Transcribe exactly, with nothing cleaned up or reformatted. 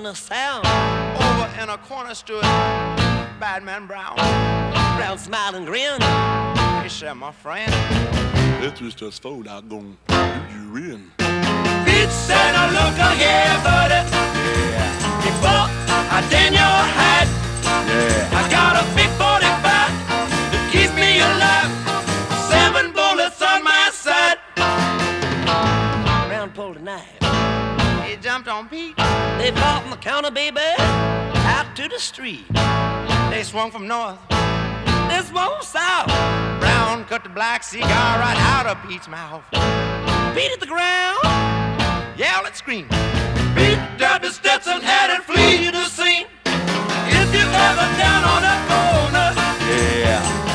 a sound. Over in a corner stood Bad Man Brown. Brown smiled and grinned. He said, my friend, This is just food I'm gonna do you in. Pete said, now look here, buddy. Yeah. Before I din your hat, yeah. I got a big forty-five that keeps me alive. Seven bullets on my side. Brown pulled a knife. He jumped on Pete. They fought on the counter, baby, out to the street. They swung from north. They swung south. Brown cut the black cigar right out of Pete's mouth. Beat at the ground. Yell and scream. Pete grabbed his Stetson hat and flee the scene. If you ever down on that corner, yeah.